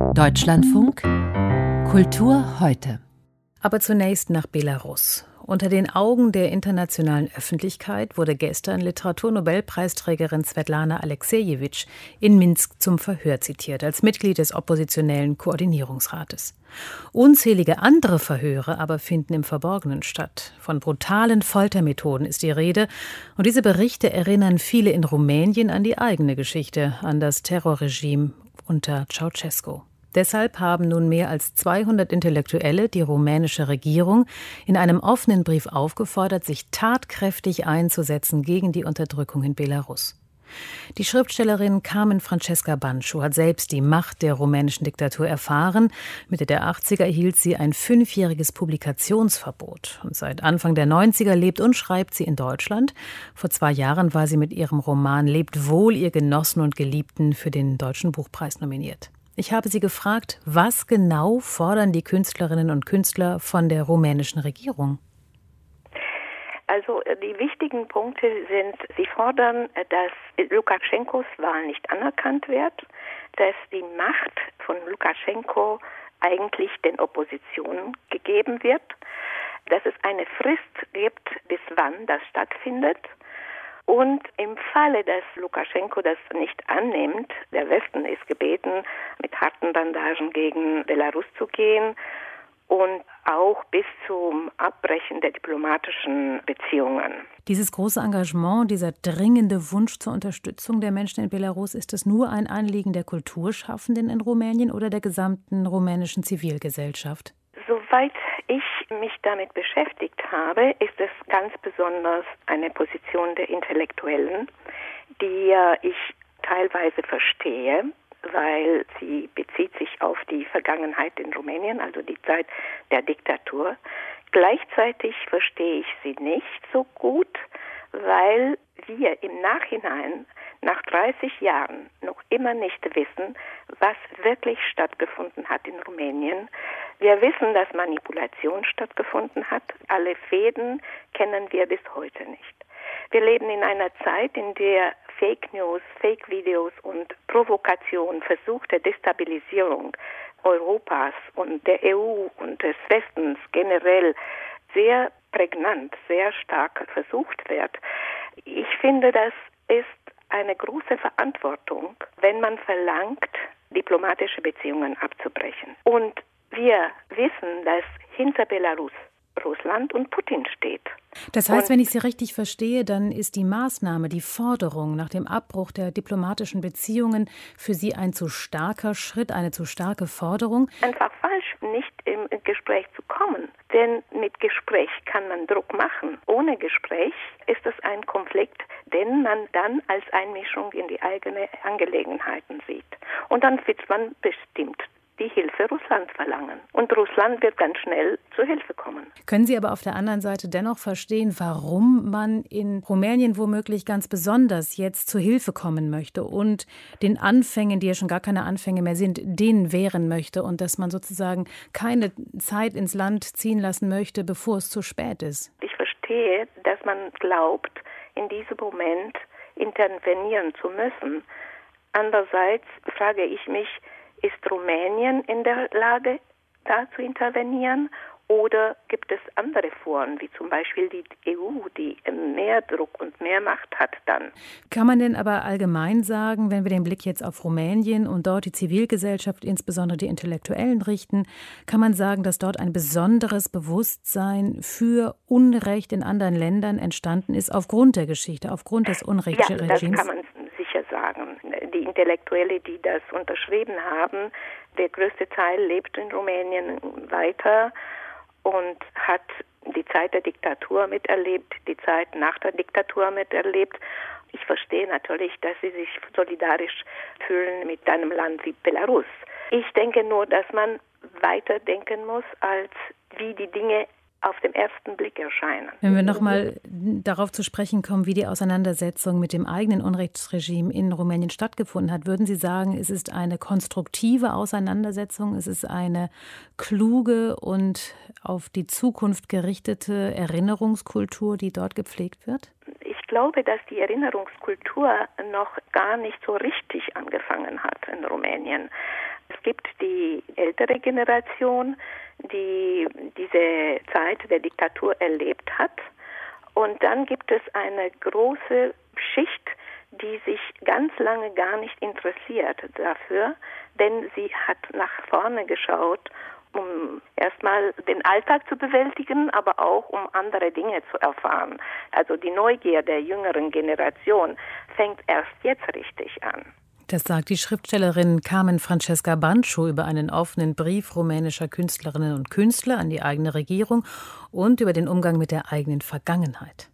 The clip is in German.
Deutschlandfunk Kultur heute. Aber zunächst nach Belarus. Unter den Augen der internationalen Öffentlichkeit wurde gestern Literaturnobelpreisträgerin Svetlana Aleksejewitsch in Minsk zum Verhör zitiert, als Mitglied des oppositionellen Koordinierungsrates. Unzählige andere Verhöre aber finden im Verborgenen statt. Von brutalen Foltermethoden ist die Rede. Und diese Berichte erinnern viele in Rumänien an die eigene Geschichte, an das Terrorregime unter Ceausescu. Deshalb haben nun mehr als 200 Intellektuelle die rumänische Regierung in einem offenen Brief aufgefordert, sich tatkräftig einzusetzen gegen die Unterdrückung in Belarus. Die Schriftstellerin Carmen Francesca Bancu hat selbst die Macht der rumänischen Diktatur erfahren. Mitte der 80er erhielt sie ein 5-jähriges Publikationsverbot. Und seit Anfang der 90er lebt und schreibt sie in Deutschland. Vor 2 Jahren war sie mit ihrem Roman »Lebt wohl, ihr Genossen und Geliebten« für den Deutschen Buchpreis nominiert. Ich habe sie gefragt, was genau fordern die Künstlerinnen und Künstler von der rumänischen Regierung? Also die wichtigen Punkte sind, sie fordern, dass Lukaschenkos Wahl nicht anerkannt wird, dass die Macht von Lukaschenko eigentlich den Oppositionen gegeben wird, dass es eine Frist gibt, bis wann das stattfindet. Und im Falle, dass Lukaschenko das nicht annimmt, der Westen ist gebeten, mit harten Bandagen gegen Belarus zu gehen und auch bis zum Abbrechen der diplomatischen Beziehungen. Dieses große Engagement, dieser dringende Wunsch zur Unterstützung der Menschen in Belarus, ist es nur ein Anliegen der Kulturschaffenden in Rumänien oder der gesamten rumänischen Zivilgesellschaft? Soweit ich mich damit beschäftigt habe, ist es ganz besonders eine Position der Intellektuellen, die ich teilweise verstehe, weil sie bezieht sich auf die Vergangenheit in Rumänien, also die Zeit der Diktatur. Gleichzeitig verstehe ich sie nicht so gut, weil wir im Nachhinein nach 30 Jahren noch immer nicht wissen, was wirklich stattgefunden hat in Rumänien. Wir wissen, dass Manipulation stattgefunden hat. Alle Fäden kennen wir bis heute nicht. Wir leben in einer Zeit, in der Fake News, Fake Videos und Provokation, versuchte Destabilisierung Europas und der EU und des Westens generell sehr prägnant, sehr stark versucht wird. Ich finde, das ist eine große Verantwortung, wenn man verlangt, diplomatische Beziehungen abzubrechen. Und wir wissen, dass hinter Belarus Russland und Putin steht. Das heißt, wenn ich Sie richtig verstehe, dann ist die Maßnahme, die Forderung nach dem Abbruch der diplomatischen Beziehungen für Sie ein zu starker Schritt, eine zu starke Forderung? Einfach falsch, nicht im Gespräch zu kommen. Denn mit Gespräch kann man Druck machen. Ohne Gespräch ist es ein Konflikt, den man dann als Einmischung in die eigenen Angelegenheiten sieht. Und dann wird man bestimmt die Hilfe Russlands verlangen. Und Russland wird ganz schnell zur Hilfe kommen. Können Sie aber auf der anderen Seite dennoch verstehen, warum man in Rumänien womöglich ganz besonders jetzt zur Hilfe kommen möchte und den Anfängen, die ja schon gar keine Anfänge mehr sind, denen wehren möchte und dass man sozusagen keine Zeit ins Land ziehen lassen möchte, bevor es zu spät ist? Ich verstehe, dass man glaubt, in diesem Moment intervenieren zu müssen. Andererseits frage ich mich, ist Rumänien in der Lage, da zu intervenieren? Oder gibt es andere Foren, wie zum Beispiel die EU, die mehr Druck und mehr Macht hat dann? Kann man denn aber allgemein sagen, wenn wir den Blick jetzt auf Rumänien und dort die Zivilgesellschaft, insbesondere die Intellektuellen richten, kann man sagen, dass dort ein besonderes Bewusstsein für Unrecht in anderen Ländern entstanden ist, aufgrund der Geschichte, aufgrund des Unrechtsregimes? Ja, das kann man sicher sagen. Die Intellektuelle, die das unterschrieben haben, der größte Teil lebt in Rumänien weiter und hat die Zeit der Diktatur miterlebt, die Zeit nach der Diktatur miterlebt. Ich verstehe natürlich, dass sie sich solidarisch fühlen mit einem Land wie Belarus. Ich denke nur, dass man weiterdenken muss, als wie die Dinge auf den ersten Blick erscheinen. Wenn wir nochmal darauf zu sprechen kommen, wie die Auseinandersetzung mit dem eigenen Unrechtsregime in Rumänien stattgefunden hat, würden Sie sagen, es ist eine konstruktive Auseinandersetzung, es ist eine kluge und auf die Zukunft gerichtete Erinnerungskultur, die dort gepflegt wird? Ich glaube, dass die Erinnerungskultur noch gar nicht so richtig angefangen hat in Rumänien. Es gibt die ältere Generation, die diese Zeit der Diktatur erlebt hat. Und dann gibt es eine große Schicht, die sich ganz lange gar nicht interessiert dafür, denn sie hat nach vorne geschaut, um erstmal den Alltag zu bewältigen, aber auch um andere Dinge zu erfahren. Also die Neugier der jüngeren Generation fängt erst jetzt richtig an. Das sagt die Schriftstellerin Carmen Francesca Bancho über einen offenen Brief rumänischer Künstlerinnen und Künstler an die eigene Regierung und über den Umgang mit der eigenen Vergangenheit.